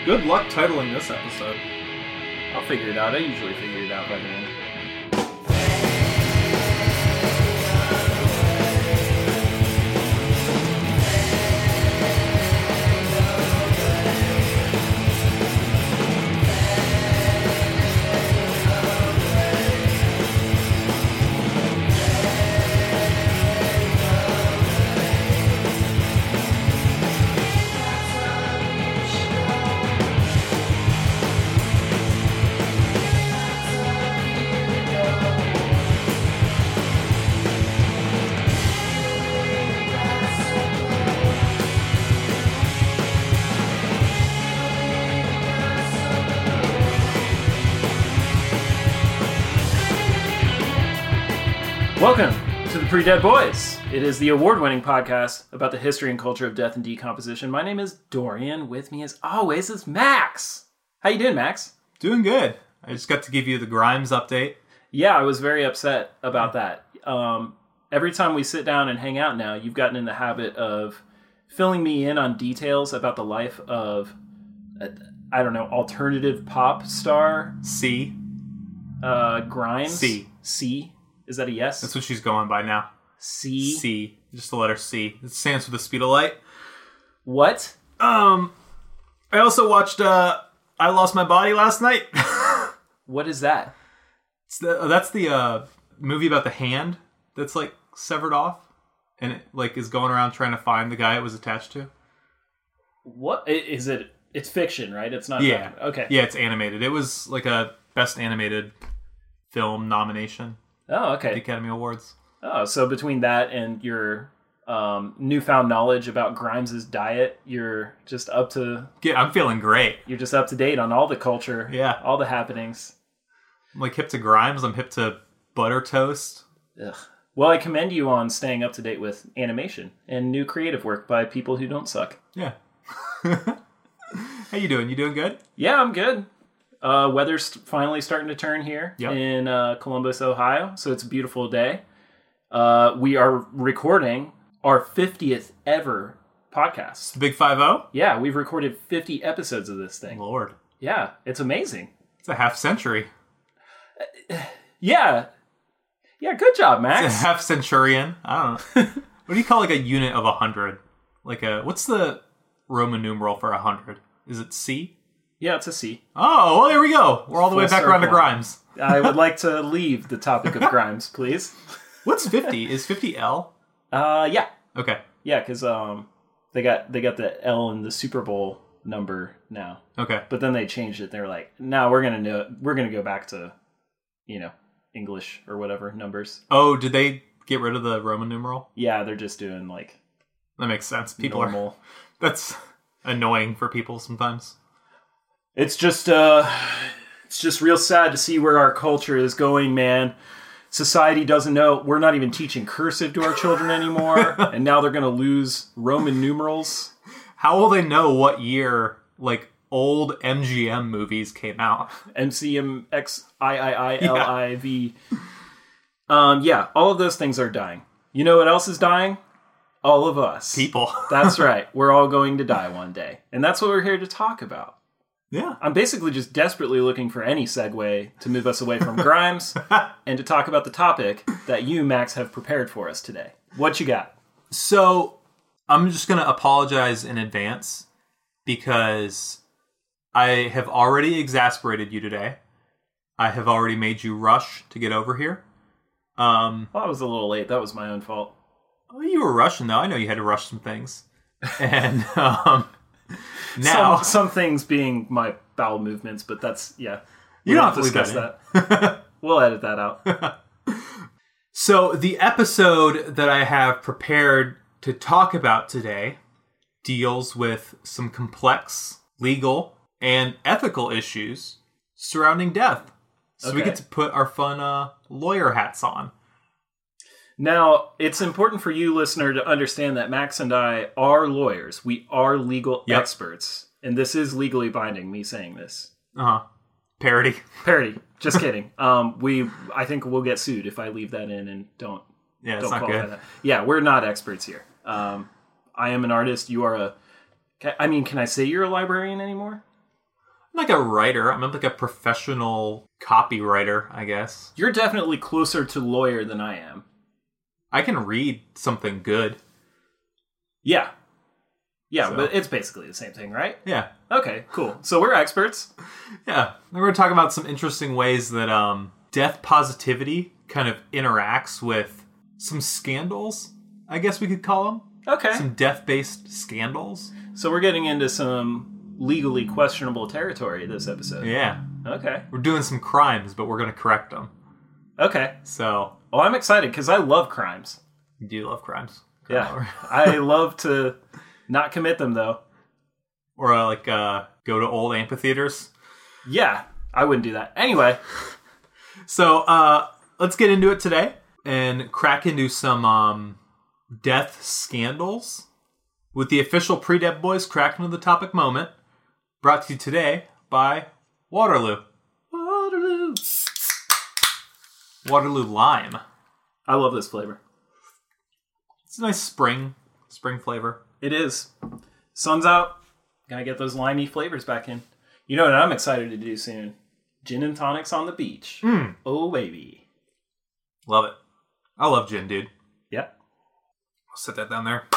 Good luck titling this episode. I'll figure it out. I usually figure it out by the end. Welcome to the Pre-Dead Boys. It is the award-winning podcast about the history and culture of death and decomposition. My name is Dorian. With me, as always, is Max. How you doing, Max? Doing good. I just got to give you the Grimes update. Yeah, I was very upset about that. Every time we sit down and hang out now, you've gotten in the habit of filling me in on details about the life of, alternative pop star C. Grimes. C. Is that a yes? That's what she's going by now. C. Just the letter C. It stands for the speed of light. What? I also watched I Lost My Body last night. What is that? That's the movie about the hand that's like severed off and it like is going around trying to find the guy it was attached to. What is it? It's fiction, right? It's not. Yeah. Okay. Yeah, it's animated. It was like a best animated film nomination. Oh, okay. At the Academy Awards. Oh, so between that and your newfound knowledge about Grimes' diet, you're just up to... Yeah, I'm feeling great. You're just up to date on all the culture. Yeah. All the happenings. I'm like hip to Grimes. I'm hip to butter toast. Ugh. Well, I commend you on staying up to date with animation and new creative work by people who don't suck. Yeah. How you doing? You doing good? Yeah, I'm good. Weather's finally starting to turn here in Columbus, Ohio, so it's a beautiful day. We are recording our 50th ever podcast. The Big 5-0? Yeah, we've recorded 50 episodes of this thing. Lord. Yeah, it's amazing. It's a half century. Yeah. Yeah, good job, Max. It's a half centurion. I don't know. What do you call like a unit of 100? What's the Roman numeral for 100? Is it C? Yeah, it's a C. Oh, well, there we go. We're all the way back around to Grimes. I would like to leave the topic of Grimes, please. What's 50? Is 50 L? Yeah. Okay. Yeah, because they got the L in the Super Bowl number now. Okay. But then they changed it. They were like, no, we're gonna go back to, English or whatever numbers. Oh, did they get rid of the Roman numeral? Yeah, they're just doing like that makes sense. People normal. That's annoying for people sometimes. It's just real sad to see where our culture is going, man. Society doesn't know. We're not even teaching cursive to our children anymore, and now they're going to lose Roman numerals. How will they know what year, like, old MGM movies came out? MCMXIIILIV. Yeah, all of those things are dying. You know what else is dying? All of us. People. That's right. We're all going to die one day. And that's what we're here to talk about. Yeah. I'm basically just desperately looking for any segue to move us away from Grimes and to talk about the topic that you, Max, have prepared for us today. What you got? So, I'm just going to apologize in advance because I have already exasperated you today. I have already made you rush to get over here. Well, I was a little late. That was my own fault. Oh, you were rushing, though. I know you had to rush some things. And, now... Some things being my bowel movements, but that's, yeah. You don't have to discuss that. We'll edit that out. So, the episode that I have prepared to talk about today deals with some complex legal and ethical issues surrounding death. So we get to put our fun lawyer hats on. Now, it's important for you, listener, to understand that Max and I are lawyers. We are legal experts. And this is legally binding, me saying this. Uh-huh. Parody. Just kidding. I think we'll get sued if I leave that in and don't it's not good. that. Yeah, we're not experts here. I am an artist. You are a... can I say you're a librarian anymore? like a writer. I'm like a professional copywriter, I guess. You're definitely closer to lawyer than I am. I can read something good. Yeah. Yeah, So. but it's basically the same thing, right? Yeah. Okay, cool. So we're experts. Yeah. We're going to talk about some interesting ways that death positivity kind of interacts with some scandals, I guess we could call them. Okay. Some death-based scandals. So we're getting into some legally questionable territory this episode. Yeah. Okay. We're doing some crimes, but we're going to correct them. Okay. So, Well, I'm excited because I love crimes. you do love crimes. Yeah. I love to not commit them, though. Or go to old amphitheaters. Yeah, I wouldn't do that. Anyway. So, let's get into it today and crack into some death scandals with the official Pre-Dead Boys Crack into the Topic moment, brought to you today by Waterloo. Waterloo Lime. I love this flavor. It's a nice spring flavor. It is. Sun's out. Gotta get those limey flavors back in. You know what I'm excited to do soon? Gin and tonics on the beach. Oh, baby. Love it. I love gin, dude. Yeah. I'll set that down there.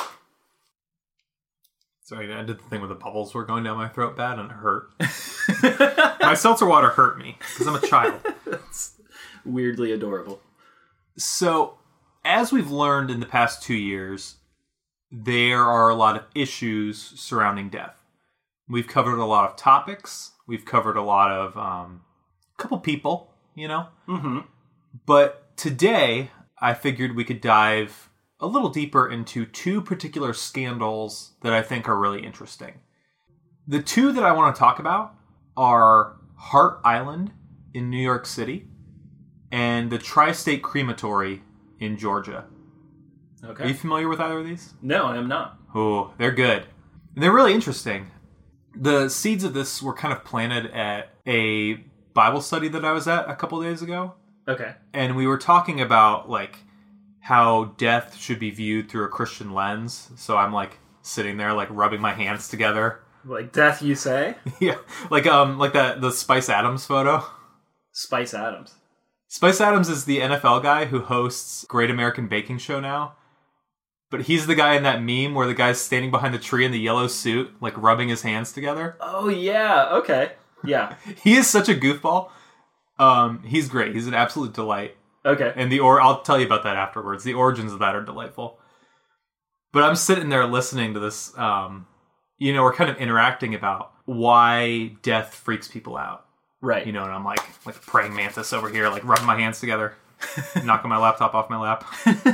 Sorry, I did the thing where the bubbles were going down my throat bad and it hurt. My seltzer water hurt me because I'm a child. That's weirdly adorable. So, as we've learned in the past 2 years, there are a lot of issues surrounding death. We've covered a lot of topics. We've covered a lot of, couple people, you know? Mm-hmm. But today, I figured we could dive a little deeper into two particular scandals that I think are really interesting. The two that I want to talk about are Hart Island in New York City and the Tri-State Crematory in Georgia. Okay. Are you familiar with either of these? No, I am not. Oh, they're good. And they're really interesting. The seeds of this were kind of planted at a Bible study that I was at a couple days ago. Okay. And we were talking about, like, how death should be viewed through a Christian lens. So I'm, like, sitting there, like, rubbing my hands together. Like death, you say? Yeah. Like the Spice Adams photo. Spice Adams. Spice Adams is the NFL guy who hosts Great American Baking Show now. But he's the guy in that meme where the guy's standing behind the tree in the yellow suit, like, rubbing his hands together. Oh, yeah. Okay. Yeah. He is such a goofball. He's great. He's an absolute delight. Okay. And I'll tell you about that afterwards. The origins of that are delightful. But I'm sitting there listening to this, we're kind of interacting about why death freaks people out. Right. You know, and I'm like praying mantis over here, like rubbing my hands together, knocking my laptop off my lap.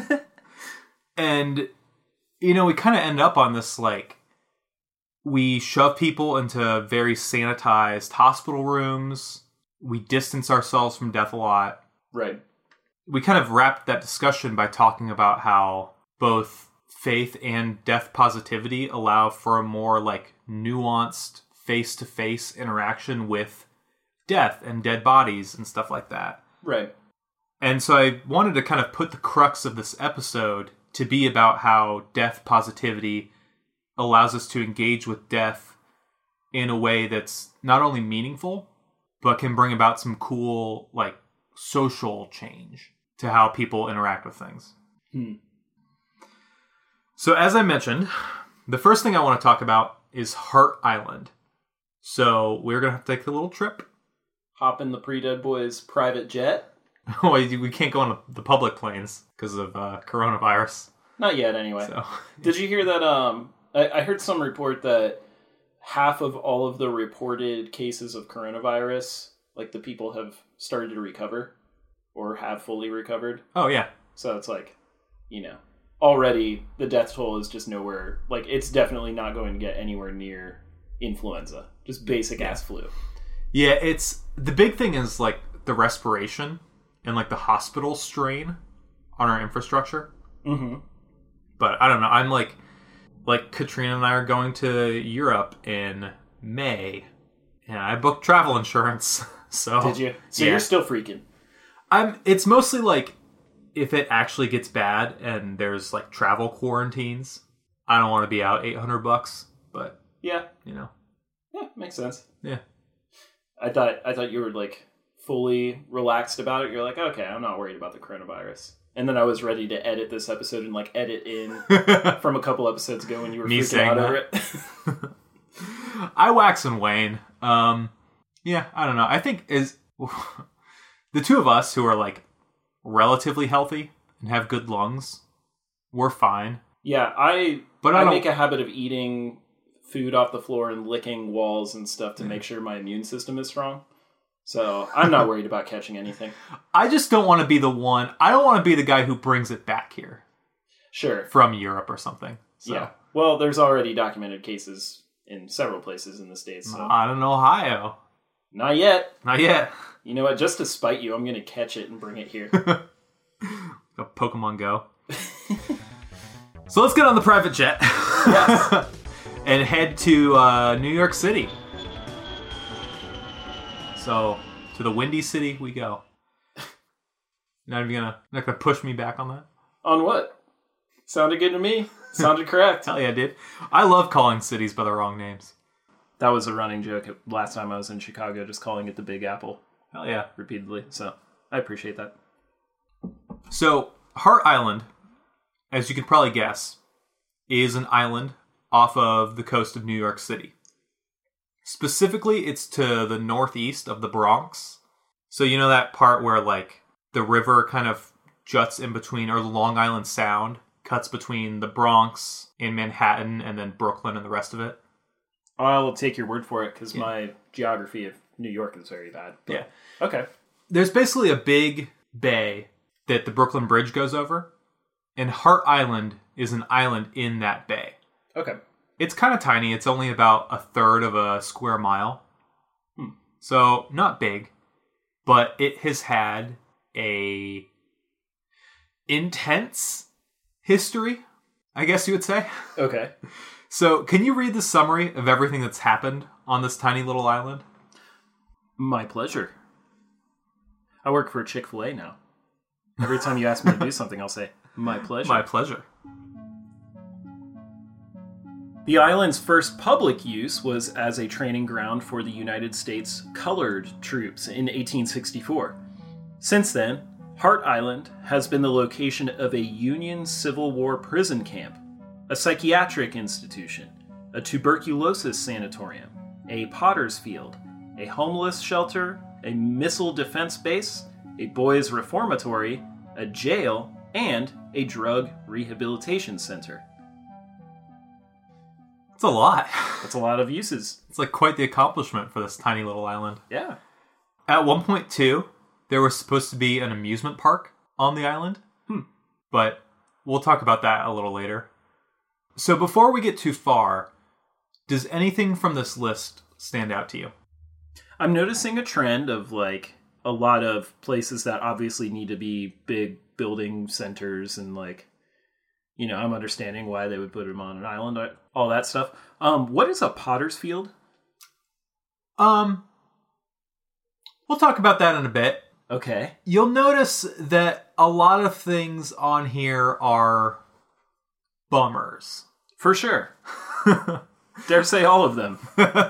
And, we kind of end up on this, like, we shove people into very sanitized hospital rooms. We distance ourselves from death a lot. Right. We kind of wrapped that discussion by talking about how both faith and death positivity allow for a more, like, nuanced face-to-face interaction with death and dead bodies and stuff like that. Right. And so I wanted to kind of put the crux of this episode to be about how death positivity allows us to engage with death in a way that's not only meaningful, but can bring about some cool, like, social change to how people interact with things. So as I mentioned, the first thing I want to talk about is Hart Island. So we're going to have to take a little trip. Hop in the Pre-Dead Boys private jet. We can't go on the public planes because of coronavirus. Not yet, anyway. So. Did you hear that? I heard some report that half of all of the reported cases of coronavirus, like the people have started to recover or have fully recovered. Oh, yeah. So it's like, already the death toll is just nowhere. Like, it's definitely not going to get anywhere near influenza. Just basic ass flu. Yeah, the big thing is, like, the respiration and, like, the hospital strain on our infrastructure. Mm-hmm. But I don't know. I'm like Katrina and I are going to Europe in May, and I booked travel insurance. So did you? So yeah. You're still freaking. It's mostly like if it actually gets bad and there's like travel quarantines. I don't want to be out $800, but yeah, you know, yeah, makes sense. Yeah. I thought you were like fully relaxed about it. You're like, okay, I'm not worried about the coronavirus. And then I was ready to edit this episode and like edit in from a couple episodes ago when you were freaking out over it. I wax and wane. Yeah, I don't know. I think the two of us who are like relatively healthy and have good lungs, we're fine. Yeah, I make a habit of eating food off the floor and licking walls and stuff to make sure my immune system is strong. So I'm not worried about catching anything. I just don't want to be the one. I don't want to be the guy who brings it back here. Sure. From Europe or something. So. Yeah. Well, there's already documented cases in several places in the States. So. Not in Ohio. Not yet. Not yet. You know what? Just to spite you, I'm going to catch it and bring it here. A Pokemon Go. So let's get on the private jet. Yes. And head to New York City. So, to the Windy City we go. Not gonna push me back on that? On what? Sounded good to me. Sounded correct. Hell yeah, dude. I love calling cities by the wrong names. That was a running joke last time I was in Chicago, just calling it the Big Apple. Hell yeah. Repeatedly. So, I appreciate that. So, Hart Island, as you can probably guess, is an island off of the coast of New York City. Specifically, it's to the northeast of the Bronx. So you know that part where like the river kind of juts in between, or the Long Island Sound cuts between the Bronx and Manhattan and then Brooklyn and the rest of it? I'll take your word for it because my geography of New York is very bad. But, yeah. Okay. There's basically a big bay that the Brooklyn Bridge goes over, and Hart Island is an island in that bay. Okay. It's kind of tiny. It's only about a third of a square mile. So, not big. But it has had a intense history, I guess you would say. Okay. So, can you read the summary of everything that's happened on this tiny little island? My pleasure. I work for Chick-fil-A now. Every time you ask me to do something, I'll say, my pleasure. My pleasure. The island's first public use was as a training ground for the United States colored troops in 1864. Since then, Hart Island has been the location of a Union Civil War prison camp, a psychiatric institution, a tuberculosis sanatorium, a potter's field, a homeless shelter, a missile defense base, a boys' reformatory, a jail, and a drug rehabilitation center. It's a lot. That's a lot of uses. It's like quite the accomplishment for this tiny little island. Yeah. At one point, too, there was supposed to be an amusement park on the island. But we'll talk about that a little later. So before we get too far, does anything from this list stand out to you? I'm noticing a trend of like a lot of places that obviously need to be big building centers and like, you know, I'm understanding why they would put them on an island, all that stuff. What is a potter's field? We'll talk about that in a bit. Okay. You'll notice that a lot of things on here are bummers. For sure. Dare say all of them.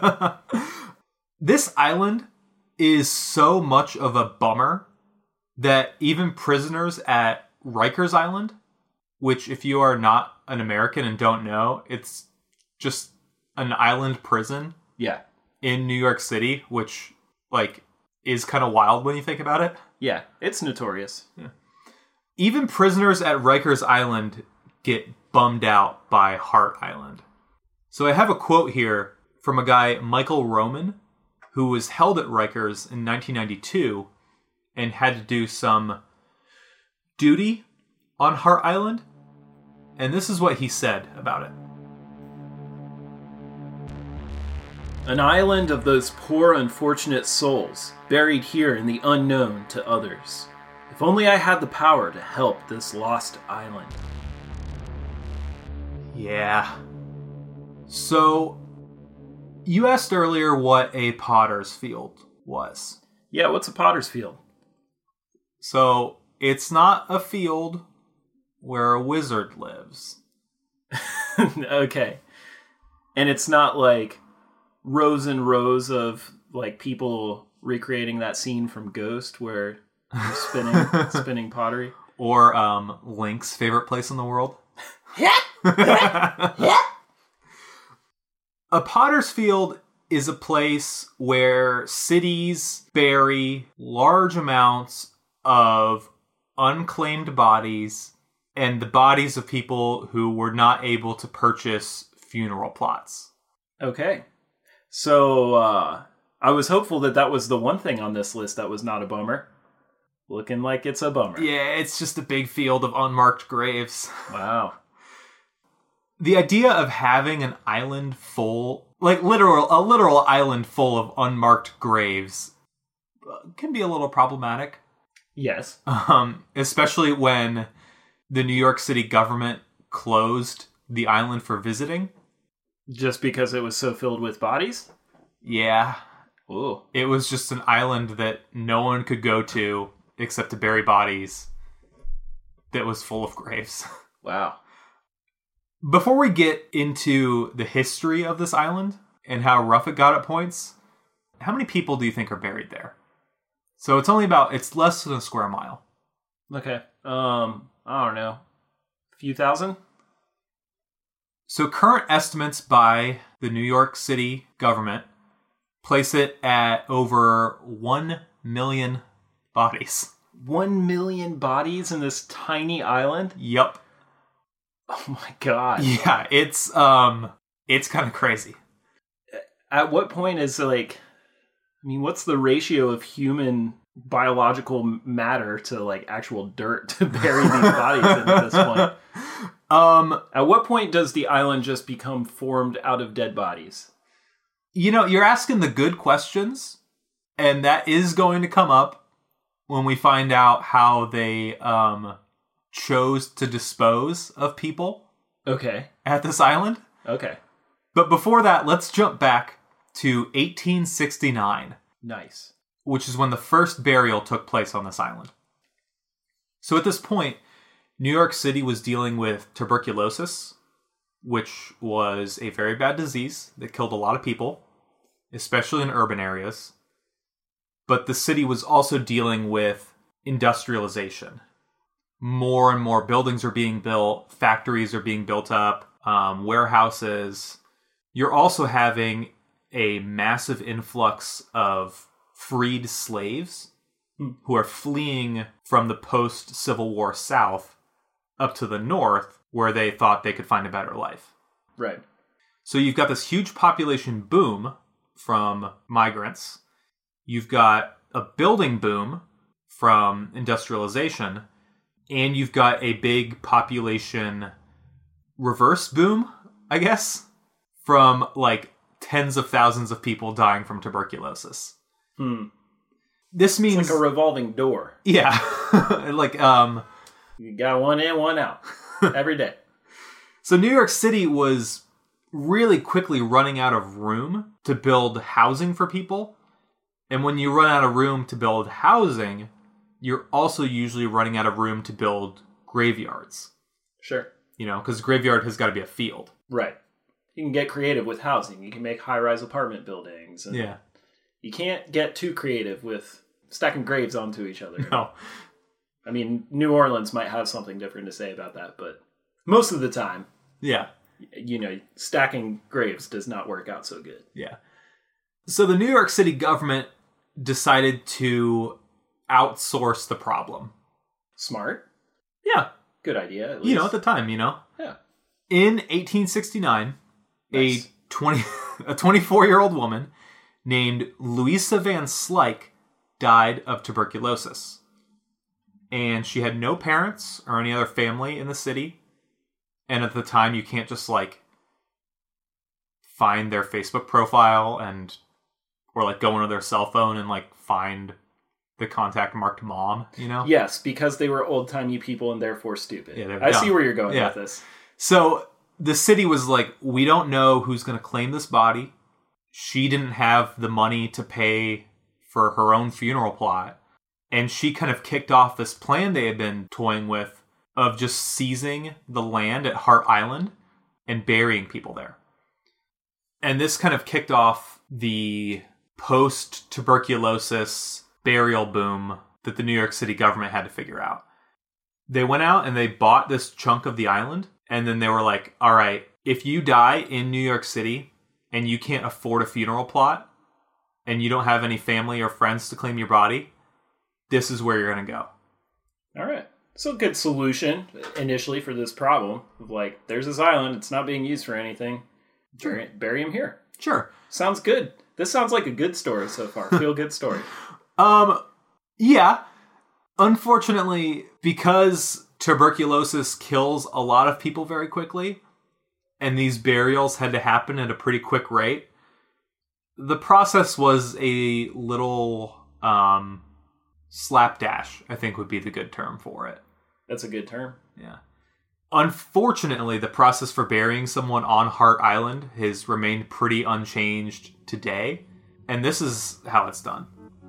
This island is so much of a bummer that even prisoners at Rikers Island, which if you are not an American and don't know, it's just an island prison. Yeah. In New York City, which like is kind of wild when you think about it. Yeah, it's notorious. Yeah. Even prisoners at Rikers Island get bummed out by Hart Island. So I have a quote here from a guy, Michael Roman, who was held at Rikers in 1992 and had to do some duty on Hart Island. And this is what he said about it. An island of those poor unfortunate souls, buried here in the unknown to others. If only I had the power to help this lost island. Yeah. So, you asked earlier what a potter's field was. Yeah, what's a potter's field? So, it's not a field where a wizard lives. Okay. And it's not like rows and rows of like people recreating that scene from Ghost where they're spinning pottery. Or Link's favorite place in the world. A potter's field is a place where cities bury large amounts of unclaimed bodies and the bodies of people who were not able to purchase funeral plots. Okay. So, I was hopeful that was the one thing on this list that was not a bummer. Looking like it's a bummer. Yeah, it's just a big field of unmarked graves. Wow. The idea of having an island full, like a literal island full of unmarked graves can be a little problematic. Yes. Especially when the New York City government closed the island for visiting. Just because it was so filled with bodies? Yeah. Ooh. It was just an island that no one could go to except to bury bodies that was full of graves. Wow. Before we get into the history of this island and how rough it got at points, how many people do you think are buried there? So it's less than a square mile. Okay. I don't know. A few thousand? So current estimates by the New York City government place it at over 1 million bodies. 1 million bodies in this tiny island? Yep. Oh my god. Yeah, it's kind of crazy. At what point is what's the ratio of human biological matter to like actual dirt to bury these bodies in at this point? At what point does the island just become formed out of dead bodies? You're asking the good questions, and that is going to come up when we find out how they chose to dispose of people. Okay. At this island. Okay. But before that, let's jump back to 1869. Nice. Which is when the first burial took place on this island. So at this point, New York City was dealing with tuberculosis, which was a very bad disease that killed a lot of people, especially in urban areas. But the city was also dealing with industrialization. More and more buildings are being built, factories are being built up, warehouses. You're also having a massive influx of freed slaves who are fleeing from the post-Civil War South up to the North, where they thought they could find a better life. Right. So you've got this huge population boom from migrants. You've got a building boom from industrialization. And you've got a big population reverse boom, I guess, from like tens of thousands of people dying from tuberculosis. This means it's like a revolving door. Yeah. Like you got one in, one out every day. So New York City was really quickly running out of room to build housing for people. And when you run out of room to build housing, you're also usually running out of room to build graveyards. Sure. Because graveyard has got to be a field. Right. You can get creative with housing. You can make high-rise apartment buildings. And yeah. You can't get too creative with stacking graves onto each other. No. I mean, New Orleans might have something different to say about that, but most of the time, yeah, stacking graves does not work out so good. Yeah. So the New York City government decided to outsource the problem. Smart. Yeah. Good idea, at least. At the time, Yeah. In 1869, nice. a 24-year-old woman named Louisa Van Slyke died of tuberculosis. And she had no parents or any other family in the city. And at the time, you can't just, find their Facebook profile or go into their cell phone and, find the contact marked mom, Yes, because they were old-timey people and therefore stupid. Yeah, I see where you're going with this. So the city was like, we don't know who's going to claim this body. She didn't have the money to pay for her own funeral plot. And she kind of kicked off this plan they had been toying with of just seizing the land at Hart Island and burying people there. And this kind of kicked off the post-tuberculosis burial boom that the New York City government had to figure out. They went out and they bought this chunk of the island, and then they were like, all right, if you die in New York City and you can't afford a funeral plot and you don't have any family or friends to claim your body, this is where you're going to go. All right. So a good solution initially for this problem of like, there's this island, it's not being used for anything. Bury him here. Sure. Sounds good. This sounds like a good story so far. Feel good story. Yeah. Unfortunately, because tuberculosis kills a lot of people very quickly, and these burials had to happen at a pretty quick rate, the process was a little slapdash, I think would be the good term for it. That's a good term. Yeah. Unfortunately, the process for burying someone on Hart Island has remained pretty unchanged today, and this is how it's done.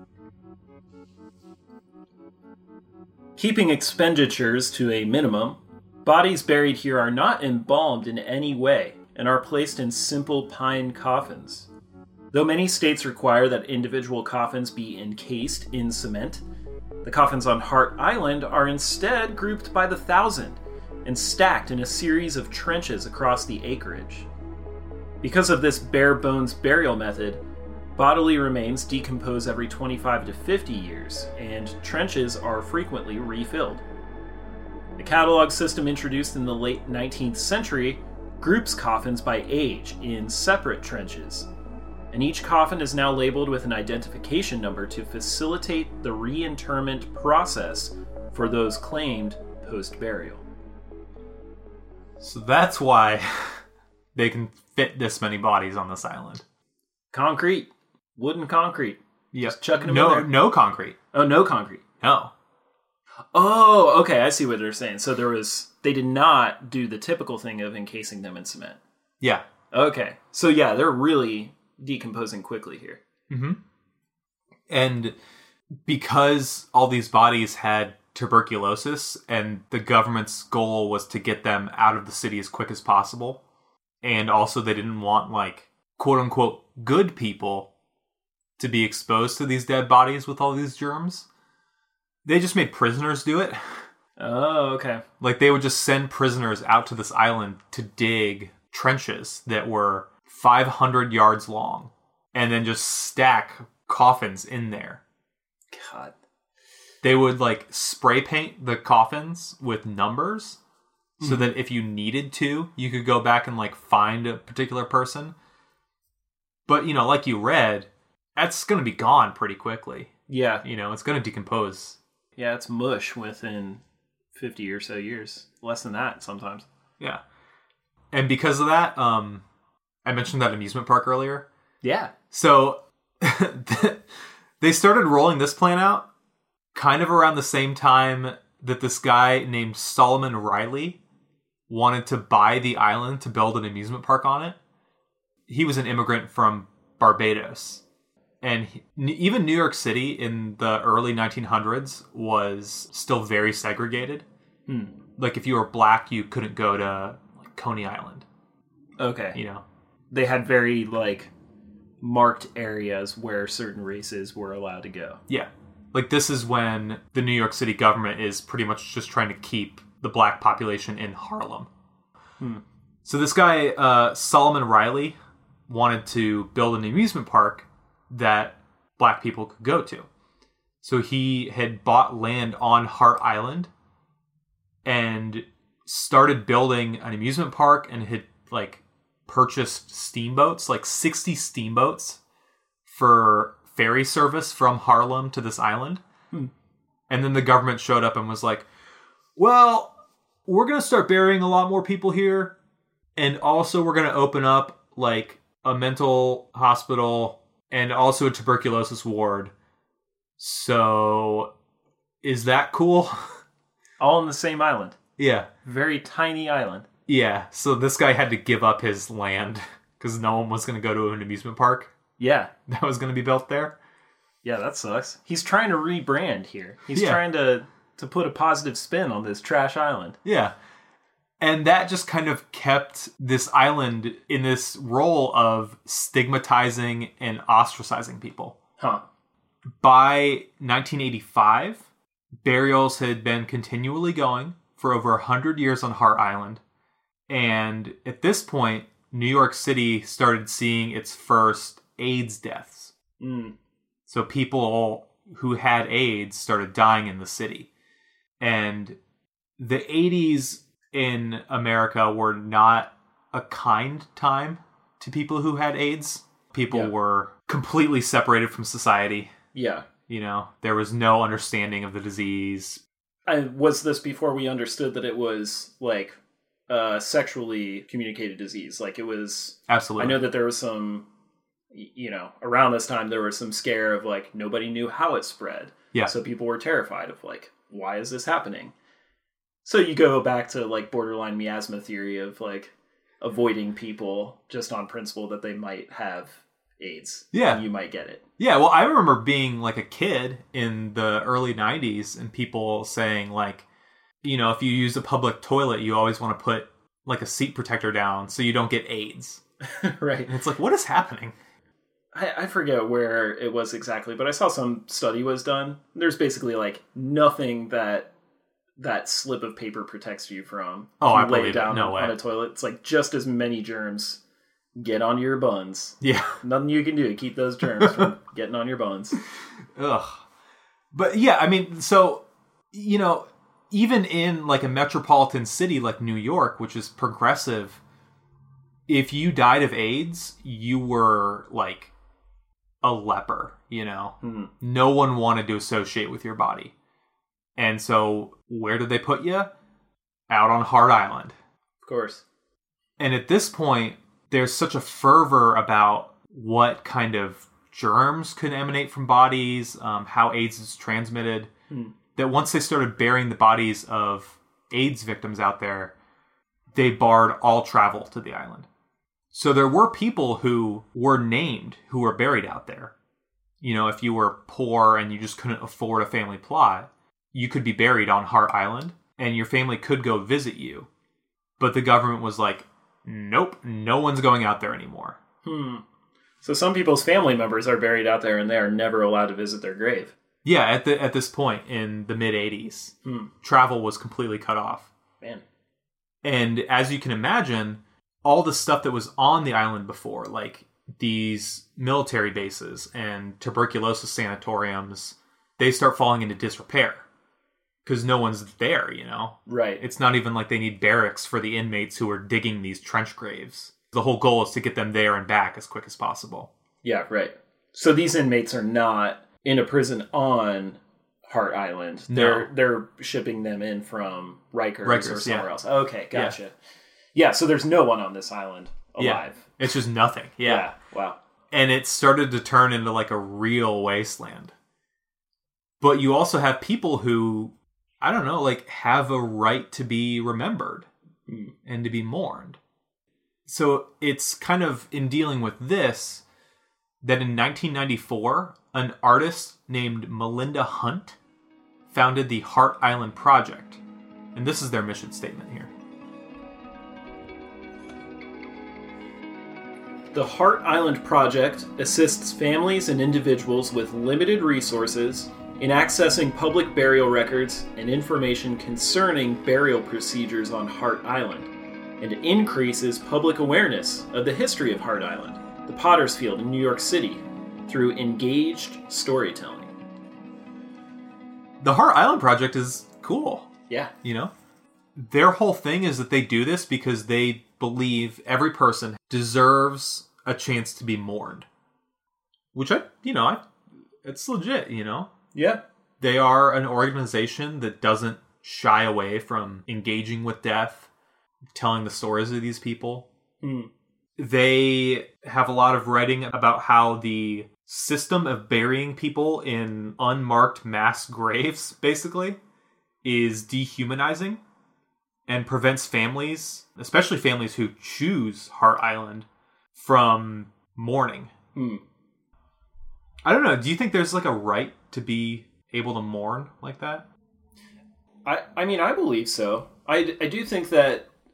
Keeping expenditures to a minimum, bodies buried here are not embalmed in any way and are placed in simple pine coffins. Though many states require that individual coffins be encased in cement, the coffins on Hart Island are instead grouped by the thousand and stacked in a series of trenches across the acreage. Because of this bare-bones burial method, bodily remains decompose every 25 to 50 years, and trenches are frequently refilled. The catalog system introduced in the late 19th century groups coffins by age in separate trenches, and each coffin is now labeled with an identification number to facilitate the reinterment process for those claimed post-burial. So that's why they can fit this many bodies on this island. Concrete. Wooden concrete. Yep. Just chucking them in there. No concrete. Oh, no concrete. No. Oh, okay. I see what they're saying. So they did not do the typical thing of encasing them in cement. Yeah. Okay. So yeah, they're really decomposing quickly here. Mm-hmm. And because all these bodies had tuberculosis and the government's goal was to get them out of the city as quick as possible, and also they didn't want, like, quote-unquote good people to be exposed to these dead bodies with all these germs, they just made prisoners do it. Oh, okay. Like, they would just send prisoners out to this island to dig trenches that were 500 yards long and then just stack coffins in there. God. They would, like, spray paint the coffins with numbers so that if you needed to, you could go back and, like, find a particular person. But, you know, like you read, that's going to be gone pretty quickly. Yeah. You know, it's going to decompose. Yeah, it's mush within 50 or so years. Less than that sometimes. Yeah. And because of that, I mentioned that amusement park earlier. Yeah. So they started rolling this plan out kind of around the same time that this guy named Solomon Riley wanted to buy the island to build an amusement park on it. He was an immigrant from Barbados. And even New York City in the early 1900s was still very segregated. Like, if you were black, you couldn't go to, like, Coney Island. Okay. You know? They had very, like, marked areas where certain races were allowed to go. Yeah. Like, this is when the New York City government is pretty much just trying to keep the black population in Harlem. So this guy, Solomon Riley, wanted to build an amusement park that black people could go to. So he had bought land on Hart Island and started building an amusement park and had, like, purchased steamboats, like 60 steamboats for ferry service from Harlem to this island. And then the government showed up and was like, well, we're going to start burying a lot more people here. And also we're going to open up, like, a mental hospital and also a tuberculosis ward. So, is that cool? All on the same island. Yeah. Very tiny island. Yeah, so this guy had to give up his land because no one was going to go to an amusement park Yeah. that was going to be built there. Yeah, that sucks. He's trying to rebrand here. He's Yeah. trying to put a positive spin on this trash island. Yeah. And that just kind of kept this island in this role of stigmatizing and ostracizing people. Huh. By 1985, burials had been continually going for over 100 years on Hart Island. And at this point, New York City started seeing its first AIDS deaths. So people who had AIDS started dying in the city. And the 80s in America were not a kind time to people who had AIDS. People were completely separated from society. Yeah. You know, there was no understanding of the disease. Was this before we understood that it was like sexually communicated disease? Like it was... Absolutely. I know that there was some, you know, around this time there was some scare of like nobody knew how it spread. Yeah. So people were terrified of like, why is this happening? So you go back to like borderline miasma theory of like avoiding people just on principle that they might have AIDS. Yeah. And you might get it. Yeah, well, I remember being like a kid in the early 90s and people saying like, you know, if you use a public toilet, you always want to put like a seat protector down so you don't get AIDS. Right. And it's like, what is happening? I forget where it was exactly, but I saw some study was done. There's basically like nothing that slip of paper protects you from. Oh, I lay believe it. down No way. on a toilet. It's like just as many germs get on your buns. Yeah. Nothing you can do to keep those germs from getting on your buns. Ugh. But yeah, I mean, so, you know, even in like a metropolitan city like New York, which is progressive, if you died of AIDS, you were like a leper, you know? Mm-hmm. No one wanted to associate with your body. And so where did they put you? Out on Hart Island. Of course. And at this point, there's such a fervor about what kind of germs can emanate from bodies, how AIDS is transmitted, that once they started burying the bodies of AIDS victims out there, they barred all travel to the island. So there were people who were named who were buried out there. You know, if you were poor and you just couldn't afford a family plot, you could be buried on Hart Island and your family could go visit you. But the government was like, nope, no one's going out there anymore. So some people's family members are buried out there and they are never allowed to visit their grave. Yeah, at this point in the mid-'80s, travel was completely cut off. Man. And as you can imagine, all the stuff that was on the island before, like these military bases and tuberculosis sanatoriums, they start falling into disrepair. Because no one's there, you know? Right. It's not even like they need barracks for the inmates who are digging these trench graves. The whole goal is to get them there and back as quick as possible. Yeah, right. So these inmates are not in a prison on Hart Island. No. They're shipping them in from Rikers or somewhere else. Okay, gotcha. Yeah. Yeah, so there's no one on this island alive. Yeah. It's just nothing. Yeah. Wow. And it started to turn into like a real wasteland. But you also have people who, I don't know, like have a right to be remembered and to be mourned. So it's kind of in dealing with this that in 1994, an artist named Melinda Hunt founded the Hart Island Project. And this is their mission statement here. The Hart Island Project assists families and individuals with limited resources in accessing public burial records and information concerning burial procedures on Hart Island, and increases public awareness of the history of Hart Island, the Potter's Field in New York City, through engaged storytelling. The Hart Island Project is cool. Yeah. You know? Their whole thing is that they do this because they believe every person deserves a chance to be mourned. Which it's legit, you know? Yeah. They are an organization that doesn't shy away from engaging with death, telling the stories of these people. They have a lot of writing about how the system of burying people in unmarked mass graves, basically, is dehumanizing and prevents families, especially families who choose Hart Island, from mourning. I don't know. Do you think there's like a right to be able to mourn like that? I mean, I believe so. I do think that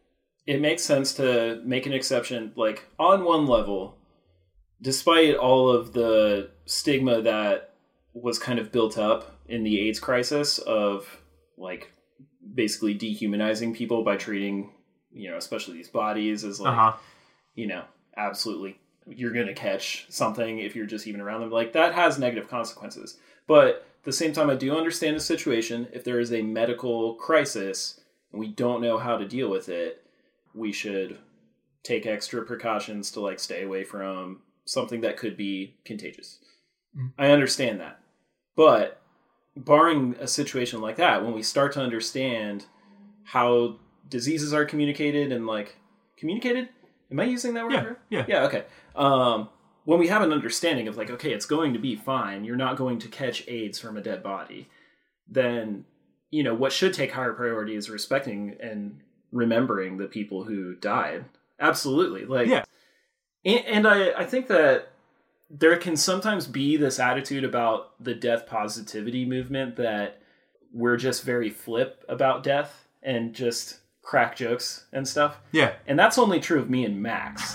it makes sense to make an exception, like, on one level, despite all of the stigma that was kind of built up in the AIDS crisis of, like, basically dehumanizing people by treating, especially these bodies as, like, absolutely, you're going to catch something if you're just even around them. Like, that has negative consequences. But at the same time, I do understand the situation. If there is a medical crisis and we don't know how to deal with it, we should take extra precautions to, like, stay away from something that could be contagious. I understand that. But barring a situation like that, when we start to understand how diseases are communicated and, like, communicated? Am I using that word? Yeah. Yeah, okay. When we have an understanding of, like, okay, it's going to be fine, you're not going to catch AIDS from a dead body, then, what should take higher priority is respecting and remembering the people who died. Absolutely. Like, yeah. And I think that there can sometimes be this attitude about the death positivity movement that we're just very flip about death and just crack jokes and stuff. Yeah. And that's only true of me and Max.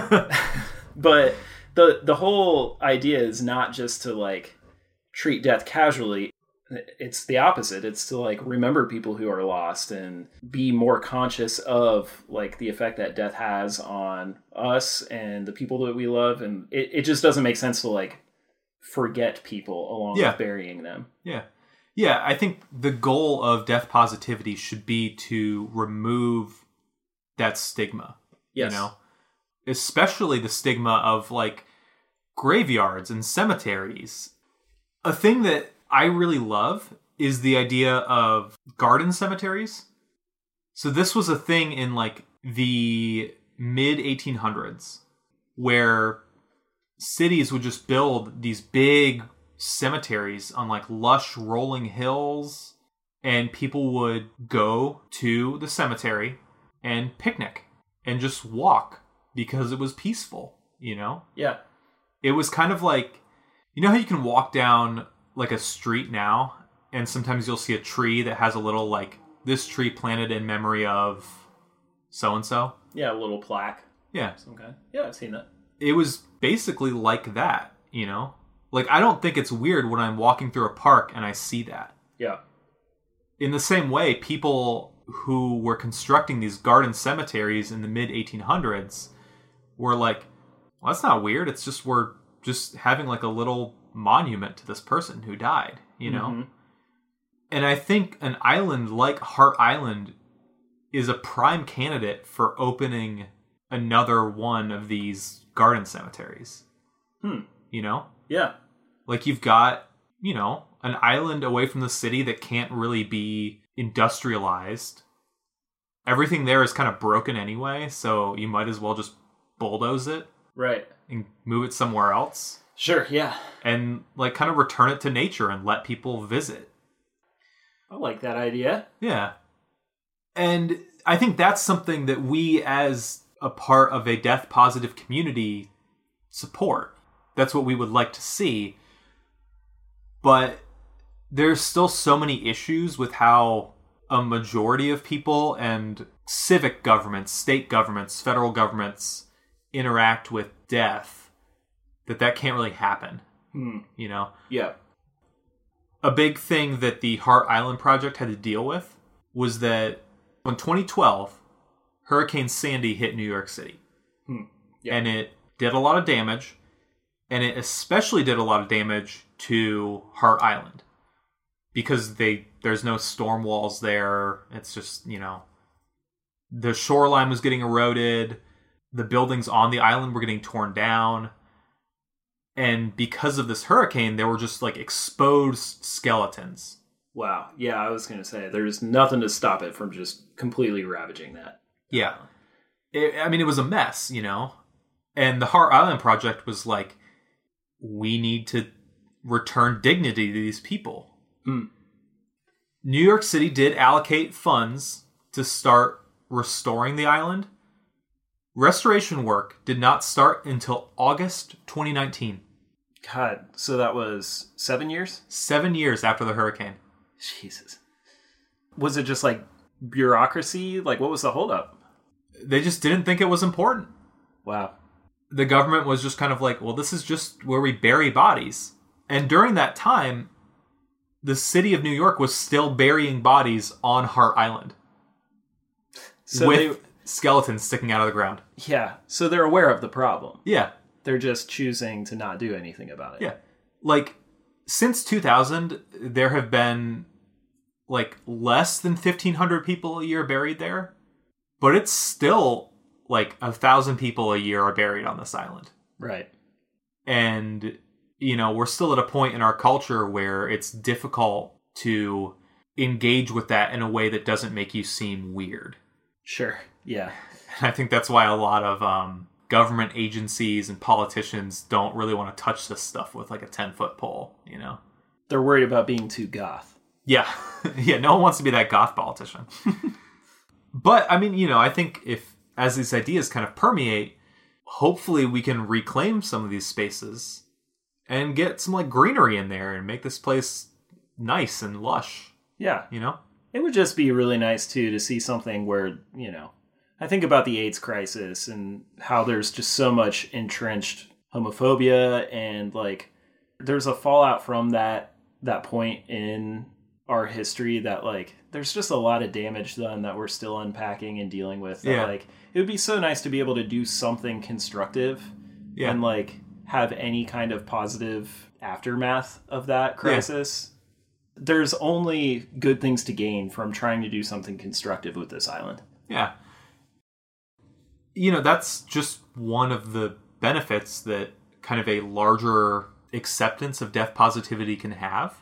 But the whole idea is not just to, like, treat death casually. It's the opposite. It's to, like, remember people who are lost and be more conscious of, like, the effect that death has on us and the people that we love. And it just doesn't make sense to, like, forget people along with burying them. Yeah. Yeah, I think the goal of death positivity should be to remove that stigma. Yes. Especially the stigma of, like, graveyards and cemeteries. A thing that I really love is the idea of garden cemeteries. So this was a thing in, like, the mid 1800s where cities would just build these big cemeteries on, like, lush rolling hills, and people would go to the cemetery and picnic and just walk because it was peaceful, Yeah. It was kind of like, how you can walk down, like, a street now, and sometimes you'll see a tree that has a little, like, this tree planted in memory of so-and-so? Yeah, a little plaque. Yeah. Some kind. Yeah, I've seen that. It was basically like that, Like, I don't think it's weird when I'm walking through a park and I see that. Yeah. In the same way, people who were constructing these garden cemeteries in the mid-1800s were like, well, that's not weird. It's just we're just having, like, a little monument to this person who died, Mm-hmm. And I think an island like Hart Island is a prime candidate for opening another one of these garden cemeteries. Yeah. Like, you've got, an island away from the city that can't really be industrialized. Everything there is kind of broken anyway, so you might as well just bulldoze it. Right. And move it somewhere else. Sure, yeah. And, like, kind of return it to nature and let people visit. I like that idea. Yeah. And I think that's something that we, as a part of a death-positive community, support. That's what we would like to see. But there's still so many issues with how a majority of people and civic governments, state governments, federal governments interact with death that can't really happen. Yeah. A big thing that the Hart Island Project had to deal with was that in 2012, Hurricane Sandy hit New York City. Yeah. And it did a lot of damage, and it especially did a lot of damage to Hart Island because there's no storm walls there. It's just, the shoreline was getting eroded. The buildings on the island were getting torn down. And because of this hurricane, there were just, like, exposed skeletons. Wow. Yeah, I was going to say, there's nothing to stop it from just completely ravaging that. Yeah. It was a mess, And the Hart Island Project was like, we need to return dignity to these people. New York City did allocate funds to start restoring the island. Restoration work did not start until August 2019. God, so that was 7 years? 7 years after the hurricane. Jesus. Was it just, like, bureaucracy? Like, what was the holdup? they just didn't think it was important. Wow. The government was just kind of like, well, this is just where we bury bodies. And during that time, the city of New York was still burying bodies on Hart Island. So with skeletons sticking out of the ground. Yeah. So they're aware of the problem. Yeah. They're just choosing to not do anything about it. Yeah. Like, since 2000, there have been, like, less than 1,500 people a year buried there. But it's still, like, 1,000 people a year are buried on this island. Right. And, you know, we're still at a point in our culture where it's difficult to engage with that in a way that doesn't make you seem weird. Sure. Yeah. And I think that's why a lot of government agencies and politicians don't really want to touch this stuff with like a 10-foot pole, you know? They're worried about being too goth. Yeah. Yeah, no one wants to be that goth politician. But, I mean, you know, I think if, as these ideas kind of permeate, hopefully we can reclaim some of these spaces and get some, like, greenery in there and make this place nice and lush. Yeah. You know? It would just be really nice, too, to see something where, you know, I think about the AIDS crisis and how there's just so much entrenched homophobia and, like, there's a fallout from that point in our history that, like, there's just a lot of damage done that we're still unpacking and dealing with. That, like, it would be so nice to be able to do something constructive and, like, have any kind of positive aftermath of that crisis. Yeah. There's only good things to gain from trying to do something constructive with this island. Yeah. You know, that's just one of the benefits that kind of a larger acceptance of death positivity can have.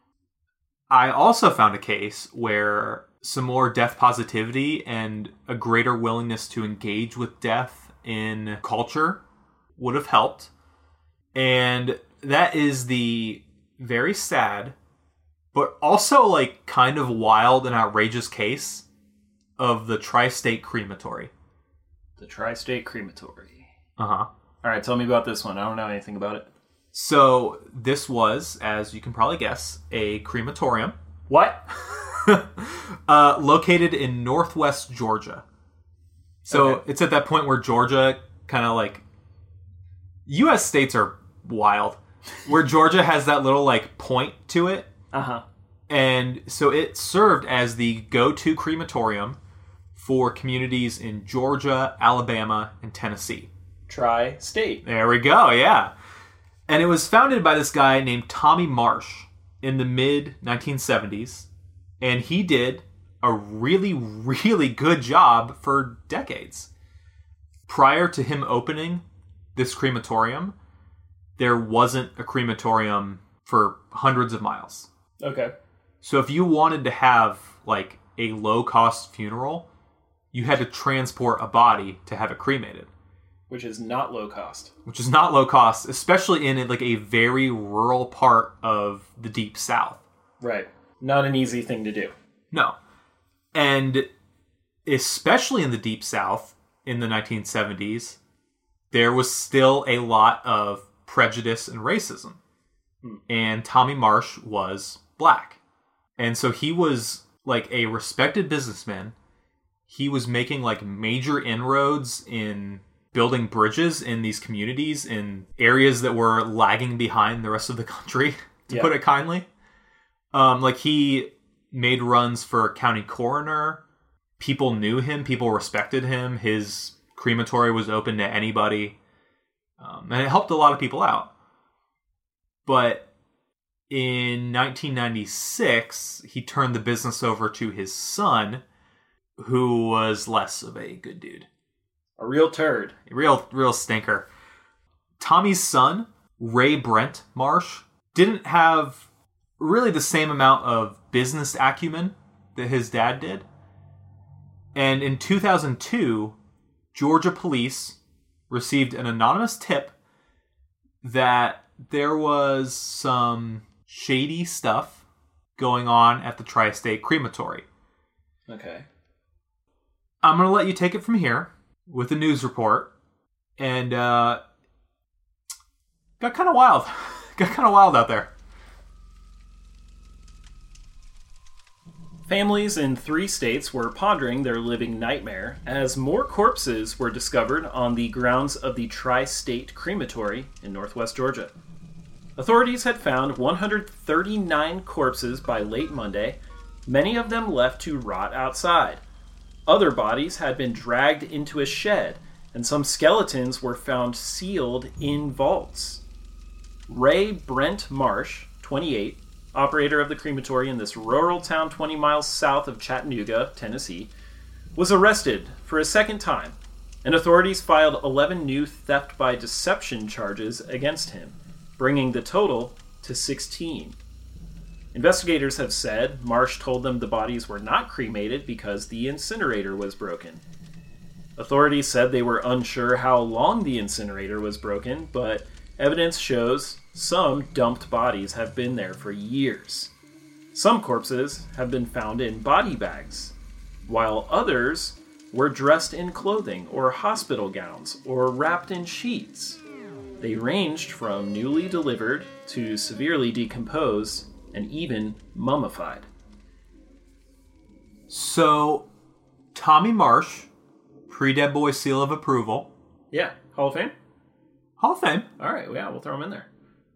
I also found a case where some more death positivity and a greater willingness to engage with death in culture would have helped. And that is the very sad, but also like kind of wild and outrageous case of the Tri-State Crematory. The Tri-State Crematory. Uh-huh. All right, tell me about this one. I don't know anything about it. So this was, as you can probably guess, a crematorium. What? Located in northwest Georgia. So It's at that point where Georgia kind of like... U.S. states are wild. Where Georgia has that little like point to it. Uh-huh. And so it served as the go-to crematorium for communities in Georgia, Alabama, and Tennessee. Tri-State. There we go, yeah. And it was founded by this guy named Tommy Marsh in the mid-1970s. And he did a really, really good job for decades. Prior to him opening this crematorium, there wasn't a crematorium for hundreds of miles. Okay. So if you wanted to have, like, a low-cost funeral, you had to transport a body to have it cremated. Which is not low cost. Which is not low cost, especially in like a very rural part of the Deep South. Right. Not an easy thing to do. No. And especially in the Deep South in the 1970s, there was still a lot of prejudice and racism. And Tommy Marsh was black. And so he was like a respected businessman. He was making like major inroads in building bridges in these communities in areas that were lagging behind the rest of the country, to put it kindly. Like he made runs for county coroner. People knew him. People respected him. His crematory was open to anybody. And it helped a lot of people out. But in 1996, he turned the business over to his son, who was less of a good dude. A real turd. A real stinker. Tommy's son, Ray Brent Marsh, didn't have really the same amount of business acumen that his dad did. And in 2002, Georgia police received an anonymous tip that there was some shady stuff going on at the Tri-State Crematory. Okay. I'm going to let you take it from here with a news report. And got kind of wild. Got kind of wild out there. Families in 3 states were pondering their living nightmare as more corpses were discovered on the grounds of the Tri-State Crematory in northwest Georgia. Authorities had found 139 corpses by late Monday, many of them left to rot outside. Other bodies had been dragged into a shed, and some skeletons were found sealed in vaults. Ray Brent Marsh, 28, operator of the crematory in this rural town 20 miles south of Chattanooga, Tennessee, was arrested for a second time, and authorities filed 11 new theft by deception charges against him, bringing the total to 16. Investigators have said Marsh told them the bodies were not cremated because the incinerator was broken. Authorities said they were unsure how long the incinerator was broken, but evidence shows some dumped bodies have been there for years. Some corpses have been found in body bags, while others were dressed in clothing or hospital gowns or wrapped in sheets. They ranged from newly delivered to severely decomposed and even mummified. So, Tommy Marsh, pre-Dead Boy seal of approval. Yeah, Hall of Fame? Hall of Fame. All right, yeah, we'll throw him in there.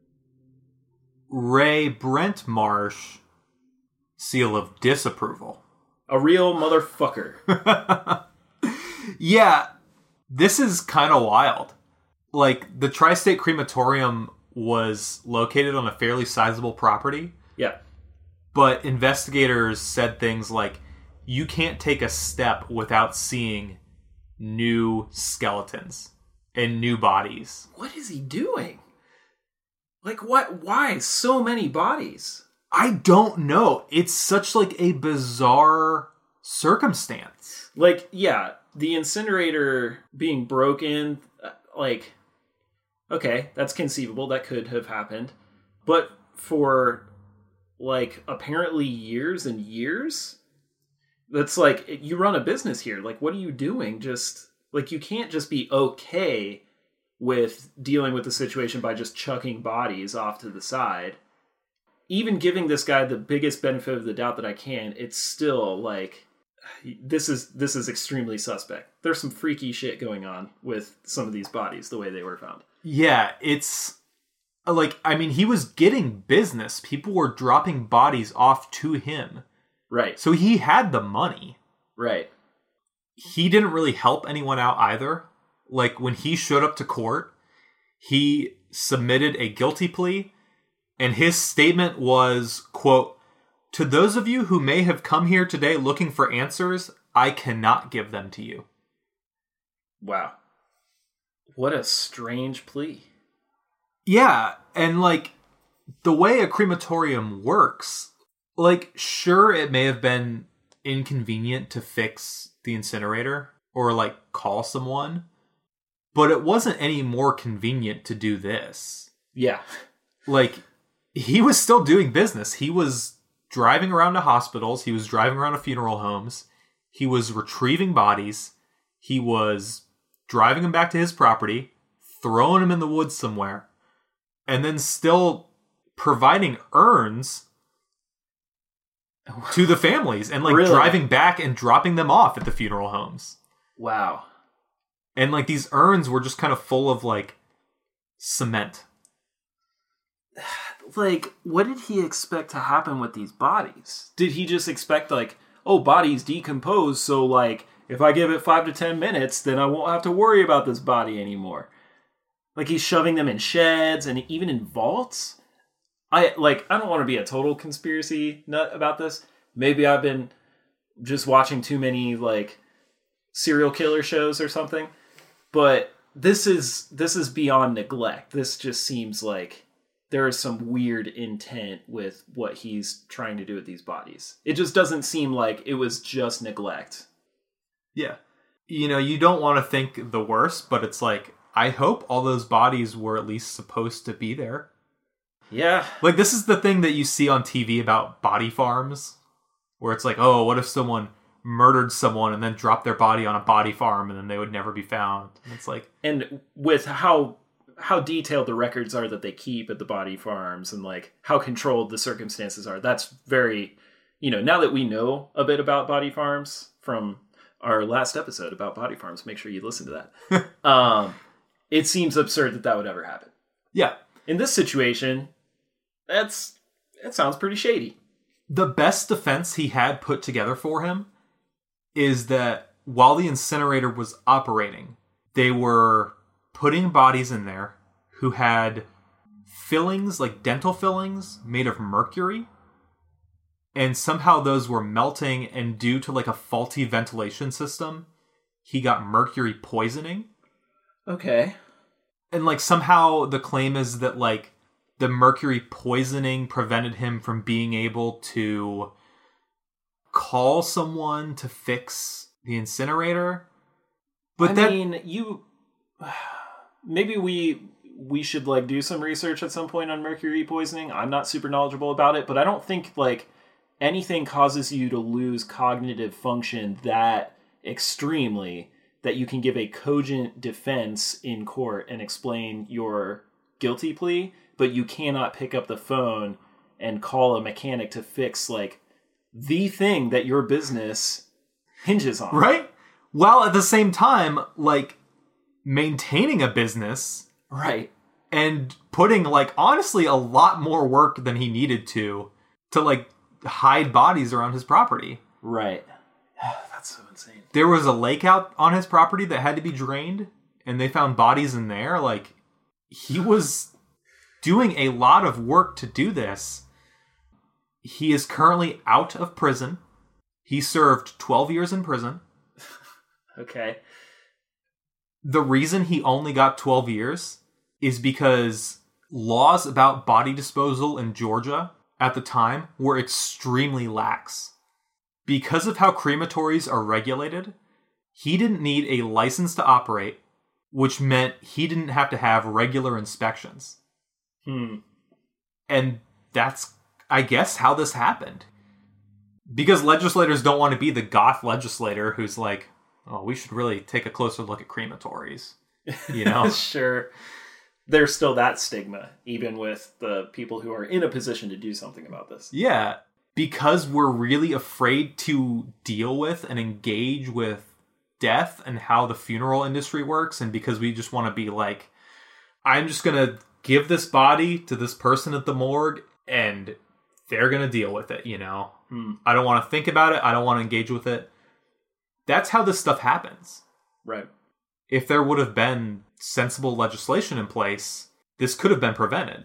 Ray Brent Marsh, seal of disapproval. A real motherfucker. Yeah, this is kind of wild. Like, the Tri-State Crematorium was located on a fairly sizable property. Yeah. But investigators said things like, you can't take a step without seeing new skeletons and new bodies. What is he doing? Like, what? Why so many bodies? I don't know. It's such like a bizarre circumstance. Like, yeah, the incinerator being broken, like, okay, that's conceivable. That could have happened. But for, like, apparently years and years, that's like, you run a business here. Like, what are you doing? Just, like, you can't just be okay with dealing with the situation by just chucking bodies off to the side. Even giving this guy the biggest benefit of the doubt that I can, it's still like, this is extremely suspect. There's some freaky shit going on with some of these bodies, the way they were found. Yeah, it's like, I mean, he was getting business. People were dropping bodies off to him. Right. So he had the money. Right. He didn't really help anyone out either. Like, when he showed up to court, he submitted a guilty plea, and his statement was, quote, "To those of you who may have come here today looking for answers, I cannot give them to you." Wow. What a strange plea. Yeah, and like, the way a crematorium works, like, sure, it may have been inconvenient to fix the incinerator or, like, call someone, but it wasn't any more convenient to do this. Yeah. Like, he was still doing business. He was driving around to hospitals. He was driving around to funeral homes. He was retrieving bodies. He was driving them back to his property, throwing them in the woods somewhere, and then still providing urns to the families and, like, really? Driving back and dropping them off at the funeral homes. Wow. And, like, these urns were just kind of full of, like, cement. Like, what did he expect to happen with these bodies? Did he just expect, like, oh, bodies decompose, so, like, if I give it 5 to 10 minutes, then I won't have to worry about this body anymore? Like, he's shoving them in sheds and even in vaults? I don't want to be a total conspiracy nut about this. Maybe I've been just watching too many, like, serial killer shows or something. But this is beyond neglect. This just seems like there is some weird intent with what he's trying to do with these bodies. It just doesn't seem like it was just neglect. Yeah. You know, you don't want to think the worst, but it's like, I hope all those bodies were at least supposed to be there. Yeah. Like, this is the thing that you see on TV about body farms, where it's like, oh, what if someone murdered someone and then dropped their body on a body farm and then they would never be found? And it's like, and with how detailed the records are that they keep at the body farms and, like, how controlled the circumstances are, that's very, now that we know a bit about body farms from our last episode about body farms, make sure you listen to that. It seems absurd that would ever happen. Yeah. In this situation, it sounds pretty shady. The best defense he had put together for him is that while the incinerator was operating, they were putting bodies in there who had fillings, like dental fillings, made of mercury. And somehow those were melting, and due to like a faulty ventilation system, he got mercury poisoning. Okay. And like somehow the claim is that like the mercury poisoning prevented him from being able to call someone to fix the incinerator. But maybe we should like do some research at some point on mercury poisoning. I'm not super knowledgeable about it, but I don't think like anything causes you to lose cognitive function that extremely that you can give a cogent defense in court and explain your guilty plea, but you cannot pick up the phone and call a mechanic to fix like the thing that your business hinges on. Right? While at the same time, like maintaining a business. Right. And putting like honestly a lot more work than he needed to like hide bodies around his property. Right. That's so insane. There was a lake out on his property that had to be drained, and they found bodies in there. Like, he was doing a lot of work to do this. He is currently out of prison. He served 12 years in prison. Okay. The reason he only got 12 years is because laws about body disposal in Georgia at the time were extremely lax. Because of how crematories are regulated, he didn't need a license to operate, which meant he didn't have to have regular inspections. And that's, I guess, how this happened. Because legislators don't want to be the goth legislator who's like, oh, we should really take a closer look at crematories. You know? Sure. There's still that stigma, even with the people who are in a position to do something about this. Yeah. Because we're really afraid to deal with and engage with death and how the funeral industry works, and because we just want to be like, I'm just going to give this body to this person at the morgue and they're going to deal with it, you know? I don't want to think about it. I don't want to engage with it. That's how this stuff happens. Right. If there would have been sensible legislation in place, this could have been prevented.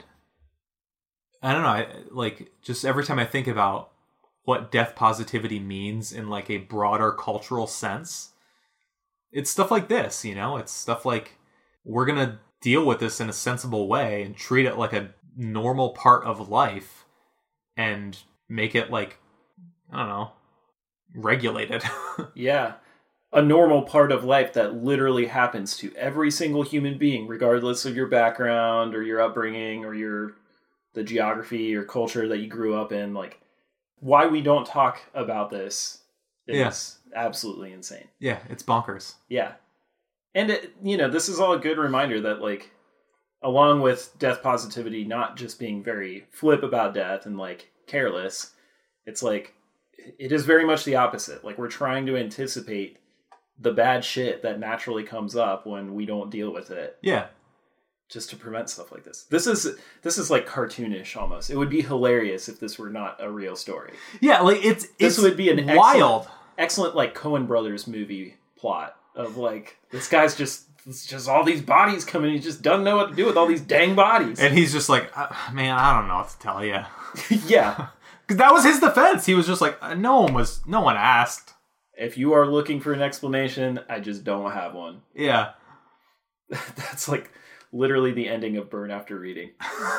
I don't know, just every time I think about what death positivity means in like a broader cultural sense, it's stuff like this, you know? It's stuff like, we're going to deal with this in a sensible way and treat it like a normal part of life and make it like, I don't know, regulated. Yeah. A normal part of life that literally happens to every single human being, regardless of your background or your upbringing or the geography or culture that you grew up in. Like, why we don't talk about this is absolutely insane. Yeah, it's bonkers. Yeah. And, this is all a good reminder that, like, along with death positivity not just being very flip about death and, like, careless, it's like, it is very much the opposite. Like, we're trying to anticipate the bad shit that naturally comes up when we don't deal with it. Yeah. Just to prevent stuff like this. This is like cartoonish almost. It would be hilarious if this were not a real story. Yeah, like this would be an wild, excellent like Coen Brothers movie plot of like this guy's just all these bodies coming. He just doesn't know what to do with all these dang bodies. And he's just like, man, I don't know what to tell you. Yeah, because that was his defense. He was just like, no one asked. If you are looking for an explanation, I just don't have one. Yeah, that's like literally the ending of Burn After Reading.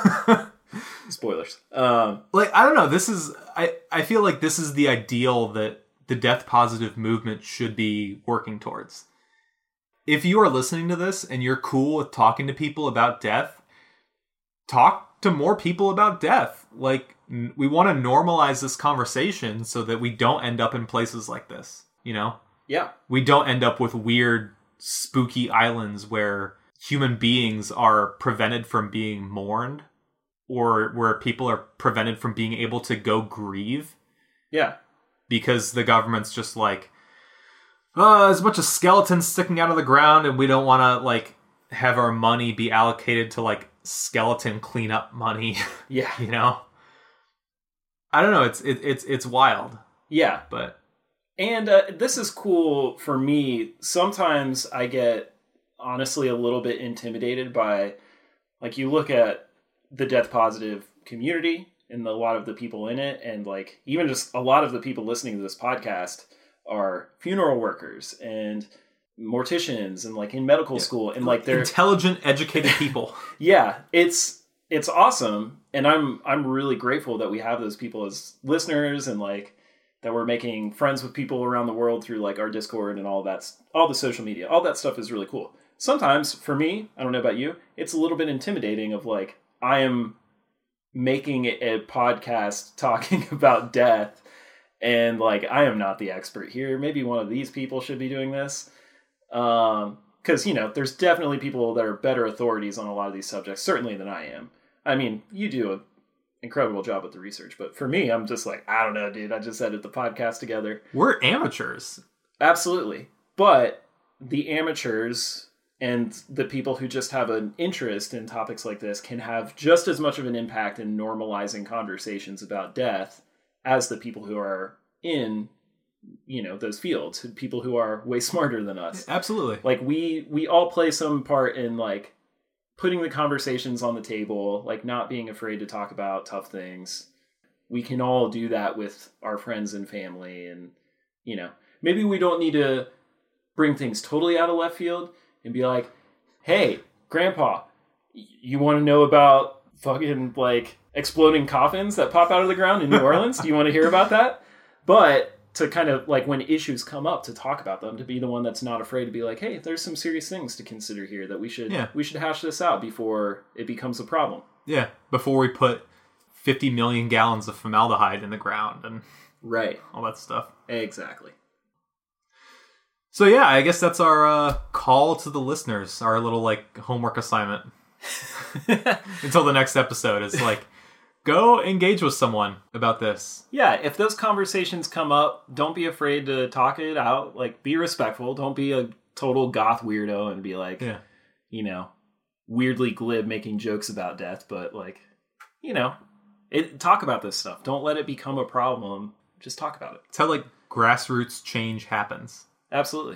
Spoilers. I don't know. This is I feel like this is the ideal that the death positive movement should be working towards. If you are listening to this and you're cool with talking to people about death, talk to more people about death. Like, we want to normalize this conversation so that we don't end up in places like this, you know? Yeah. We don't end up with weird, spooky islands where human beings are prevented from being mourned, or where people are prevented from being able to go grieve. Yeah. Because the government's just like, oh, there's a bunch of skeletons sticking out of the ground, and we don't want to, like, have our money be allocated to, like, skeleton cleanup money. Yeah. You know? I don't know. It's wild. Yeah. But... And this is cool for me. Sometimes I get, honestly, a little bit intimidated by, like, you look at the death positive community and a lot of the people in it, and, like, even just a lot of the people listening to this podcast are funeral workers and morticians and, like, in medical school, and, like, they're intelligent, educated people. Yeah, it's awesome, and I'm really grateful that we have those people as listeners, and, like, that we're making friends with people around the world through, like, our Discord and all that, all the social media. All that stuff is really cool. Sometimes, for me, I don't know about you, it's a little bit intimidating of, like, I am making a podcast talking about death, and, like, I am not the expert here. Maybe one of these people should be doing this. Because, you know, there's definitely people that are better authorities on a lot of these subjects, certainly than I am. I mean, you do an incredible job with the research, but for me, I'm just like, I don't know, dude. I just edited the podcast together. We're amateurs. Absolutely. But the amateurs and the people who just have an interest in topics like this can have just as much of an impact in normalizing conversations about death as the people who are in, you know, those fields, people who are way smarter than us. Absolutely. Like, we all play some part in, like, putting the conversations on the table, like, not being afraid to talk about tough things. We can all do that with our friends and family, and, you know, maybe we don't need to bring things totally out of left field and be like, hey, Grandpa, you want to know about fucking, like, exploding coffins that pop out of the ground in New Orleans? Do you want to hear about that? But to kind of, like, when issues come up, to talk about them, to be the one that's not afraid to be like, hey, there's some serious things to consider here that we should hash this out before it becomes a problem. Yeah, before we put 50 million gallons of formaldehyde in the ground and right, all that stuff. Exactly. So yeah, I guess that's our call to the listeners, our little, like, homework assignment. Until the next episode is, like, go engage with someone about this. Yeah, if those conversations come up, don't be afraid to talk it out. Like, be respectful. Don't be a total goth weirdo and be like, you know, weirdly glib making jokes about death. But, like, you know, talk about this stuff. Don't let it become a problem. Just talk about it. It's how, like, grassroots change happens. Absolutely.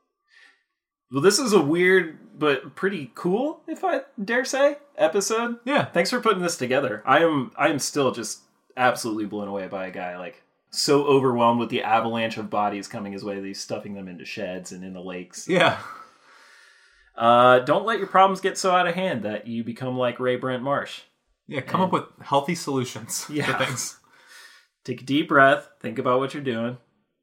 Well, this is a weird but pretty cool, if I dare say, episode. Yeah. Thanks for putting this together. I am still just absolutely blown away by a guy, like, so overwhelmed with the avalanche of bodies coming his way that he's stuffing them into sheds and in the lakes. Yeah. Don't let your problems get so out of hand that you become like Ray Brent Marsh. Yeah, come up with healthy solutions to things. Take a deep breath. Think about what you're doing.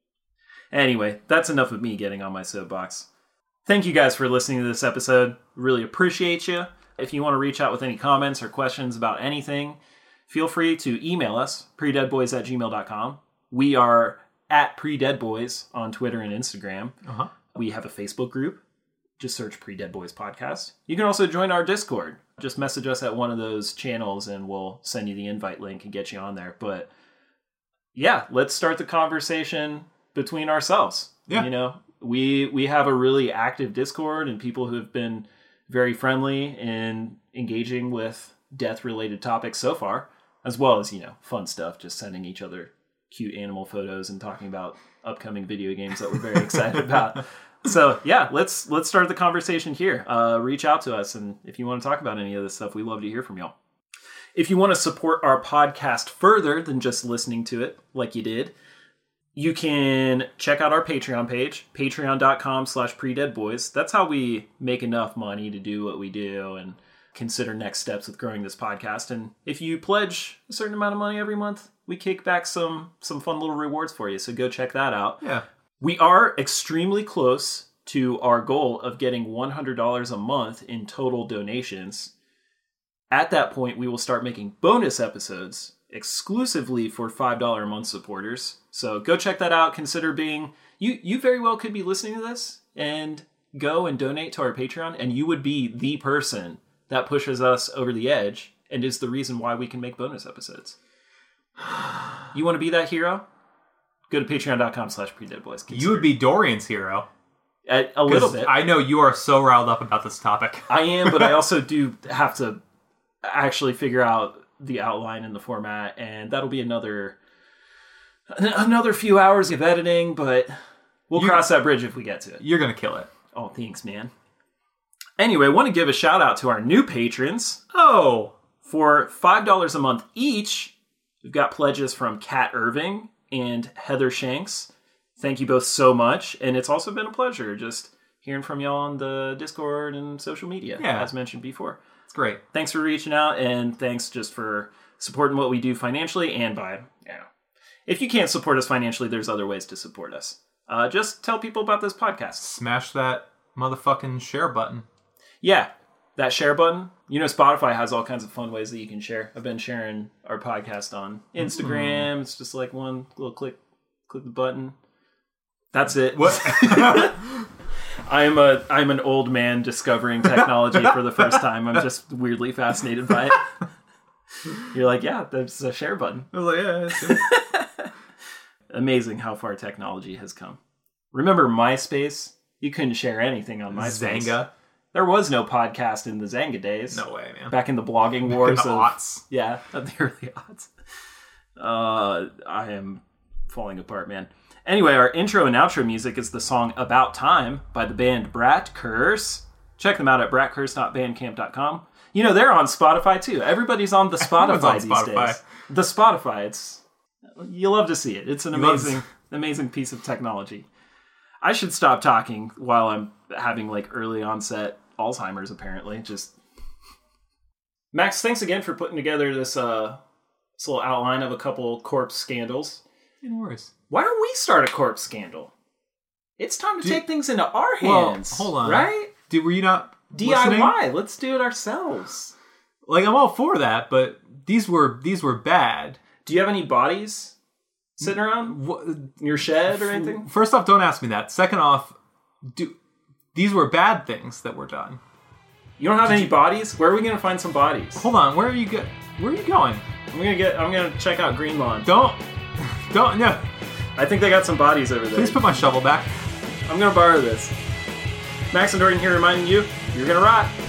Anyway, that's enough of me getting on my soapbox. Thank you guys for listening to this episode. Really appreciate you. If you want to reach out with any comments or questions about anything, feel free to email us, predeadboys@gmail.com. We are at predeadboys on Twitter and Instagram. We have a Facebook group. Just search Pre-Dead Boys Podcast. You can also join our Discord. Just message us at one of those channels and we'll send you the invite link and get you on there. But yeah, let's start the conversation between ourselves. Yeah. You know, we have a really active Discord and people who have been very friendly in engaging with death-related topics so far, as well as, you know, fun stuff, just sending each other cute animal photos and talking about upcoming video games that we're very excited about. So yeah, let's start the conversation here. Reach out to us, and if you want to talk about any of this stuff, we love to hear from y'all. If you want to support our podcast further than just listening to it like you did, you can check out our Patreon page, patreon.com/predeadboys. That's how we make enough money to do what we do and consider next steps with growing this podcast. And if you pledge a certain amount of money every month, we kick back some fun little rewards for you. So go check that out. Yeah. We are extremely close to our goal of getting $100 a month in total donations. At that point, we will start making bonus episodes exclusively for $5 a month supporters. So go check that out. Consider being... You very well could be listening to this and go and donate to our Patreon, and you would be the person that pushes us over the edge and is the reason why we can make bonus episodes. You want to be that hero? Go to patreon.com/predeadboys. You would be Dorian's hero. A little bit. I know you are so riled up about this topic. I am, but I also do have to actually figure out the outline and the format, and that'll be another few hours of editing, but we'll cross that bridge if we get to it. You're going to kill it. Oh, thanks, man. Anyway, I want to give a shout out to our new patrons. Oh! For $5 a month each, we've got pledges from Kat Irving and Heather Shanks. Thank you both so much. And it's also been a pleasure just hearing from y'all on the Discord and social media, as mentioned before. It's great. Thanks for reaching out, and thanks just for supporting what we do financially and by, if you can't support us financially, there's other ways to support us. Just tell people about this podcast. Smash that motherfucking share button. Yeah, that share button. You know, Spotify has all kinds of fun ways that you can share. I've been sharing our podcast on Instagram. It's just like one little click the button. That's it. What? I'm an old man discovering technology for the first time. I'm just weirdly fascinated by it. You're like, yeah, there's a share button. I was like, yeah. Amazing how far technology has come. Remember MySpace? You couldn't share anything on MySpace. Zanga. There was no podcast in the Zanga days. No way, man. Back in the blogging wars in the aughts. Yeah, of the early aughts. I am falling apart, man. Anyway, our intro and outro music is the song About Time by the band Brat Curse. Check them out at bratcurse.bandcamp.com. You know, they're on Spotify too. Everybody's on the Spotify these days. The Spotify, you love to see it. It's an amazing piece of technology. I should stop talking while I'm having like early onset Alzheimer's, apparently. Max, thanks again for putting together this little outline of a couple corpse scandals. No worries. Why don't we start a corpse scandal? It's time to take things into our hands. Well, hold on. Right? Dude, were you not DIY. listening? Let's do it ourselves. Like, I'm all for that, but these were bad. Do you have any bodies sitting around in your shed or anything? First off, don't ask me that. Second off, these were bad things that were done. You don't have any bodies? Where are we going to find some bodies? Hold on. Where are you going? I'm going to check out Green Lawn. Don't, no. I think they got some bodies over there. Please put my shovel back. I'm going to borrow this. Max and Dorian here reminding you, you're going to rot.